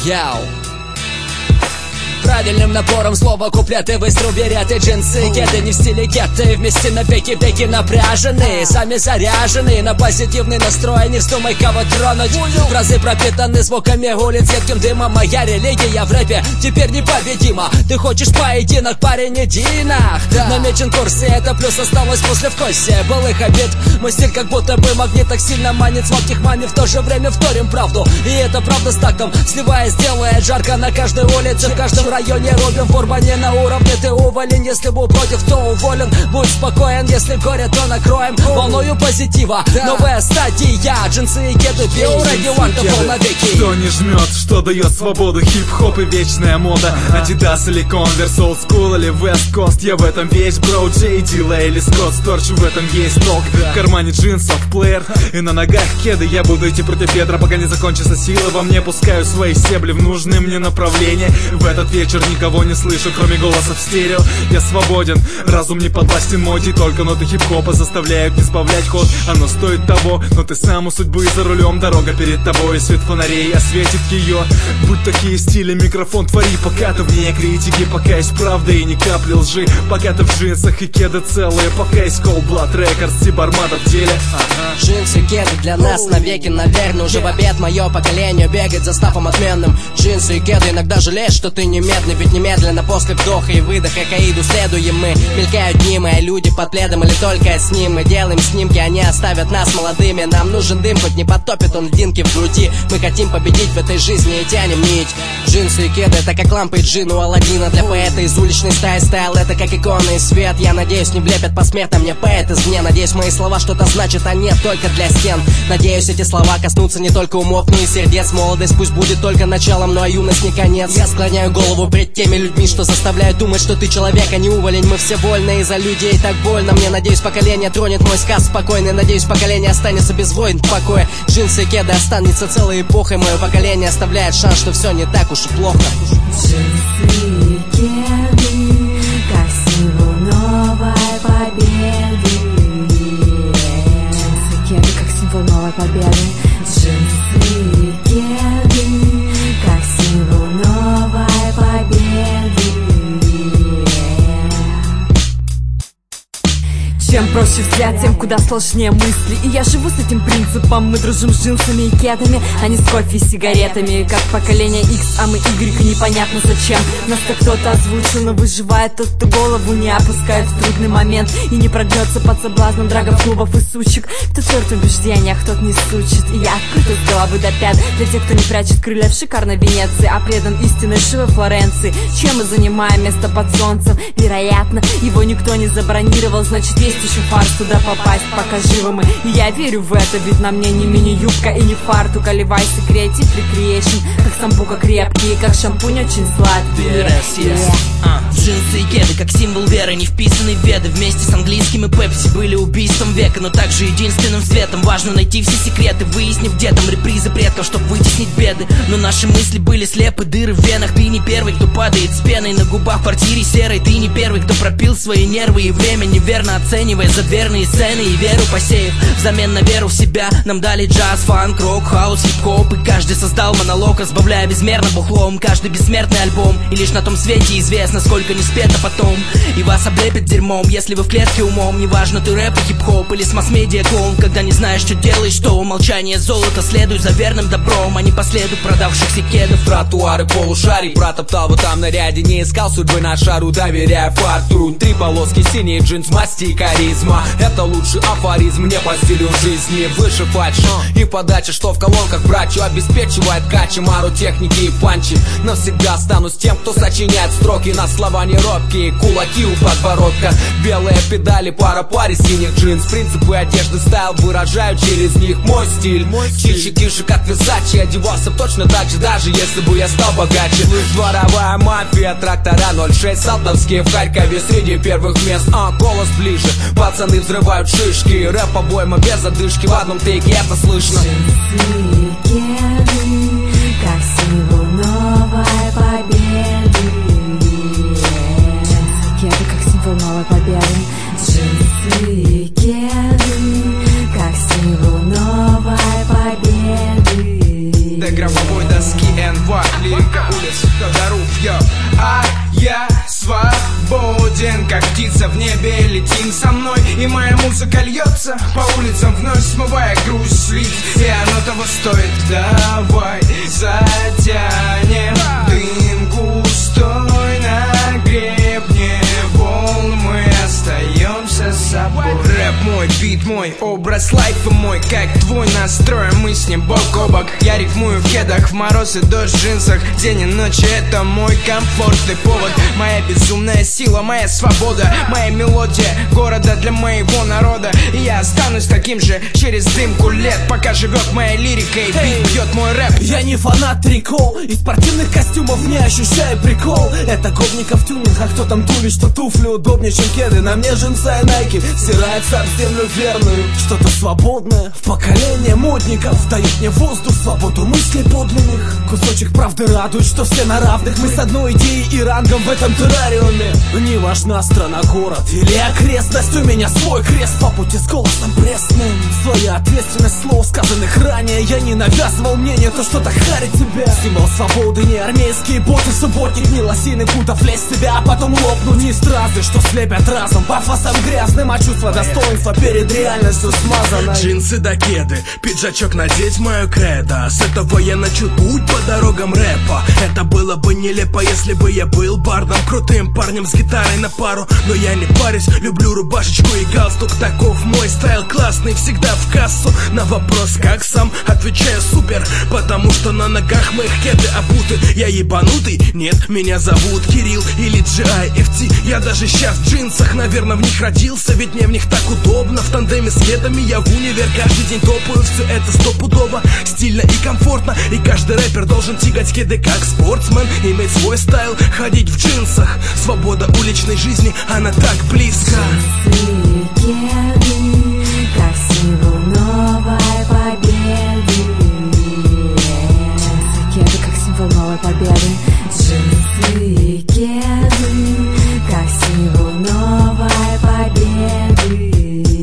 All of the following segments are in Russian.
Яу. Правильным напором слова куплеты быстро уберет. И джинсы, и кеды не в стиле гетто. И вместе на пеки напряжены, сами заряжены на позитивный настрой. Не вздумай кого тронуть. Фразы пропитаны звуками улиц, едким дымом. Моя религия в рэпе теперь непобедима. Ты хочешь поединок, парень, иди нах. Намечен курс, и это плюс осталось после вкусия былых обид. Мой стиль как будто бы магнит так сильно манит. Сладких маме в то же время вторим правду. И это правда с тактом, сливаясь, делает жарко на каждой улице, в каждом районе рубим. Форма не на уровне, ты уволен. Если был против, то уволен. Будь спокоен, если горе, то накроем волною позитива. Новая стадия, джинсы и кеды, пиу, радиоанты полновеки. Что не жмет, что дает свободу, хип-хоп и вечная мода. Adidas или Converse, Old School или West Coast. Я в этом весь, бро, Джей Дилла или Скотт Сторч, в этом есть толк. В кармане джинсов плеер и на ногах кеды. Я буду идти против ветра, пока не закончатся силы во мне. Пускаю свои стебли в нужное мне направление. В этот вечер никого не слышу, кроме голоса в стерео. Я свободен, разум не подвластен моде. Только ноты хип-хопа заставляют не сбавлять ход. Оно стоит того, но ты сам у судьбы за рулем. Дорога перед тобой, свет фонарей осветит ее. Будь такие стили, микрофон твори. Пока ты вне критики, пока есть правда и ни капли лжи. Пока ты в джинсах и кеды целые. Пока есть Cold Blood Records и Бармада в деле. Джинсы, кеды для нас навеки, наверное. Уже в обед мое поколение бегает за стафом отменным. Джинсы и кеды, иногда жалеешь, что ты не медный. Ведь немедленно после вдоха и выдоха к Аиду следуем мы. Мелькают дни, мои люди под пледом или только с ним. Мы делаем снимки, они оставят нас молодыми. Нам нужен дым, хоть не потопит он льдинки в груди. Мы хотим победить в этой жизни и тянем нить. Джинсы и кеды, это как лампы и джин у Аладдина. Для поэта из уличной стайл, это как иконы и свет. Я надеюсь, не влепят посмертно мне поэт извне. Надеюсь, мои слова что-то значат, а не только для стен. Надеюсь, эти слова коснутся не только умов, но и сердец. Молодость пусть будет только началом, но а юность не конец. Я склоняю голову пред теми людьми, что заставляют думать, что ты человек, а не уволень. Мы все вольны, из-за людей так больно мне. Надеюсь, поколение тронет мой сказ спокойный. Надеюсь, поколение останется без войн в покое. Джинсы и кеды останется целой эпохой. Мое поколение оставляет шанс, что все не так уж и плохо. Джинсы и кеды, как символ новой победы. Джинсы и кеды, как символ новой победы. Джинсы и кеды, как символ новой победы. Чем проще взгляд, тем куда сложнее мысли. И я живу с этим принципом. Мы дружим с джинсами и кедами, а не с кофе и сигаретами. Как поколение X, а мы Y, непонятно зачем. Нас-то кто-то озвучил, но выживает тот, кто голову не опускает в трудный момент и не прогнется под соблазном драгов, клубов и сучек. Кто тверд в убеждениях, тот не сучит. И я открыта с головы до пят для тех, кто не прячет крылья в шикарной Венеции, а предан истинной шивой Флоренции. Чем мы занимаем место под солнцем? Вероятно, его никто не забронировал. Значит, есть еще фарс туда попасть, пока живы мы. И я верю в это, ведь на мне не мини-юбка и не фартук. Оливайся, креатив, рекреейшн, как самбука крепкие, как шампунь очень сладкие. Джинсы и кеды, как символ веры, не вписанный в веды. Вместе с английским и пепси были убийством века, но также единственным светом. Важно найти все секреты, выяснив, где там репризы предков, чтоб вытеснить беды. Но наши мысли были слепы, дыры в венах. Ты не первый, кто падает с пеной на губах в квартире серой. Ты не первый, кто пропил свои нервы и время, неверно оценивая задверные сцены и веру посеяв. Взамен на веру в себя нам дали джаз, фанк, рок, хаус, хип-хоп. И каждый создал монолог, разбавляя безмерно бухлом каждый бессмертный альбом. И лишь на том свете известно, сколько не спето потом. И вас облепят дерьмом, если вы в клетке умом. Неважно, ты рэп и хип-хоп или с масс-медиа клоун. Когда не знаешь, что делаешь, что молчание золото. Следуй за верным добром, а не по следу продавшихся кедов. Тротуары полушарий протоптал вот там наряде. Не искал судьбы на шару, доверяя фарту. 3 полоски, синий джинс, масти и каризма. Это лучший афоризм, не по стилю жизни. Выше фальши и подача, что в колонках брачу обеспечивает качемару техники и панчи. Навсегда останусь тем, кто сочиняет строки на слова неробкие, кулаки у подбородка. Белые педали, пара паре синих джинс. Принципы одежды, стайл выражают через них мой стиль. Чище-кише, как Версачи, одевался точно так же, даже если бы я стал богаче. Дворовая мафия, трактора 06, салтовские в Харькове среди первых мест. Голос ближе, пацаны взрывают шишки. Рэп обойма без одышки, в одном тейке это слышно. Джинсы и кеды, как символ новой победы. Джинсы и кеды, как символ новой победы. Джинсы и кеды, как символ новой победы. До гробовой доски NY. быть здоров, а я свободен, как птица в небе летим со мной, и моя музыка льется по улицам, вновь смывая грусть с лиц, и оно того стоит. Давай затянем дым густой на гребне волн, мы остаемся собой. Рэп мой, бит мой, образ лайфа мой, как твой настрой, мы с ним бок о бок. Я рифмую в кедах, в мороз и дождь, в джинсах, день и ночь, это мой комфортный повод. Моя безумная сила, моя свобода, моя мелодия города для моего народа. И я останусь таким же через дымку лет, пока живет моя лирика и бит бьет мой рэп. Я не фанат трико, из спортивных костюмов не ощущаю прикол. Это гопников тюнинг, а кто там тулит, что туфли удобнее, чем кеды. На мне джинсы и найки, стирает сам землю верную. Что-то свободное в поколение модников дает мне воздух, свободу мыслей подлинных. Кусочек правды радует, что все на равных. Мы с одной идеей и рангом в этом террариуме. Не важна страна, город или окрестность, у меня свой крест по пути с голосом пресным. Своя ответственность слов, сказанных ранее. Я не навязывал мнение, то что-то харит тебя. Символ свободы, не армейские боты, субботник, не лосиный путов, лезь в себя, а потом лопнуть. Не стразы, что слепят разом пафосом грязным, а чувство достоинства перед реальностью смазанной. Джинсы да кеды, пиджачок надеть мою кредо. С этого я начал путь по дорогам рэпа. Это было бы нелепо, если бы я был бардом, крутым парнем с гитарой на пару. Но я не парюсь, люблю рубашечку и галстук. Таков мой стайл, классный, всегда в кассу. На вопрос как сам, отвечаю супер, потому что на ногах моих кеды обуты. Я ебанутый? Нет, меня зовут Кирилл или GIFT. Я даже сейчас в джинсах, наверное, в них родился, ведь мне в них так удобно. В тандеме с кедами я в универ каждый день топаю. Все это стопудово, стильно и комфортно. И каждый рэпер должен тягать кеды как спортсмен, иметь свой стайл, ходить в джинсах. Свобода уличной жизни, она так близко. Джинсы, кеды, как символ новой победы. Джинсы, кеды, как символ новой победы. Джинсы, кеды, как символ новой победы.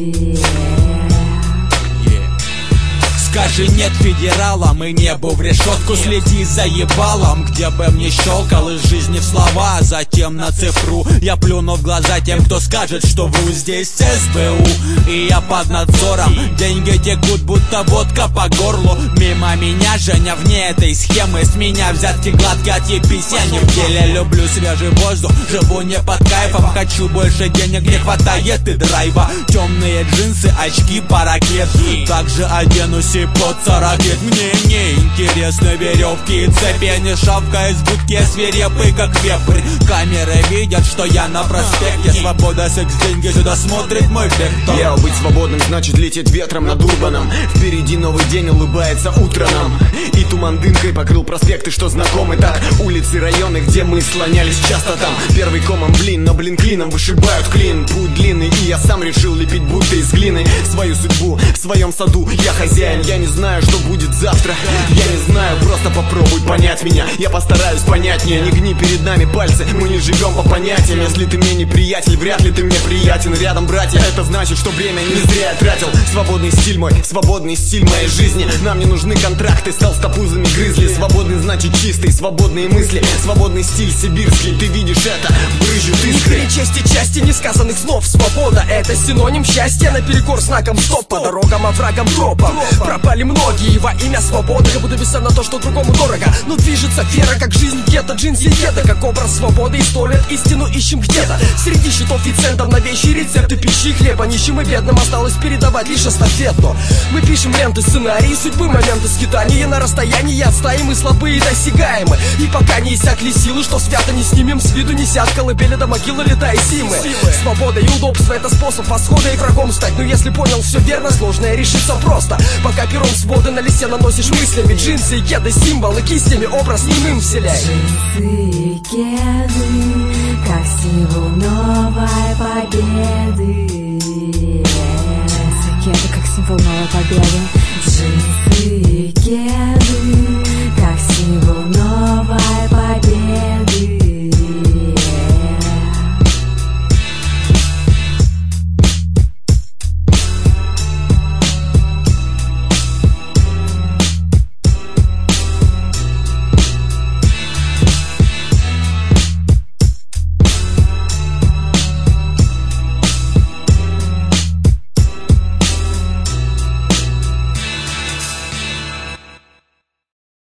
Скажи нет федералам и небу в решетку. Следи за ебалом, где бы мне щелкал. Из жизни в слова, затем на цифру. Я плюну в глаза тем, кто скажет, что вру. Здесь СБУ, и я под надзором. Деньги текут, будто водка по горлу. Мимо меня, Женя, вне этой схемы. С меня взятки гладкие, отъебись, я не в деле. Люблю свежий воздух, живу не под кайфом. Хочу больше денег, не хватает и драйва. Темные джинсы, очки, паракет. Также оденусь и под 40 лет. Мне не интересны веревки и цепи. Не шавка из будки, свирепый как вепрь. Камеры видят, что я на проспекте. Свобода, секс, деньги, сюда смотрит мой вектор. Я быть свободным значит лететь ветром над Урбаном. Впереди новый день, улыбается утро нам. И туман дымкой покрыл проспекты, что знакомы так. Улицы, районы, где мы слонялись часто там. Первый комом блин, но блин клином вышибают клин. Путь длинный, и я сам решил лепить будто из глины свою судьбу в своем саду. Я хозяин, я не знаю, что будет завтра. Я не знаю, просто попробуй понять меня. Я постараюсь понятнее, не гни перед нами пальцы. Мы не живем по понятиям. Если ты мне не приятель, вряд ли ты мне приятен. Рядом братья, это значит, что время не зря я тратил. Свободный стиль мой, свободный стиль моей жизни. Нам не нужны контракты с толстопузами грызли. Свободный значит чистый, свободные мысли. Свободный стиль сибирский, ты видишь это, брызжут искры. Не части несказанных слов. Свобода — это синоним счастья. Наперекор знаком стоп, по дорогам, оврагам, тропам пропали многие во имя свободы. Я буду веса на то, что другому дорого. Но движется вера, как жизнь где-то. Джинсы и кеды, как образ свободы. История, истину ищем где-то. Среди щитов и центов новейшие рецепты пищи и хлеба. Нищим и бедным осталось передавать лишь эстафету. Мы пишем ленты, сценарии, судьбы, моменты скитания. На расстоянии отстаем, мы слабые и досягаемы. И пока не иссякли силы, что свято не снимем с виду. Несят колыбели до могилы, летая симы. Свобода и удобство — это способ восхода и врагом стать. Но если понял все верно, сложное решится просто. Пока пером своды на листе наносишь мыслями. Джинсы и кеды, символы кистями, образ немым вселяй. Джинсы и кеды, как символ новой победы. Джинсы и кеды, как символ новой победы. Джинсы и кеды,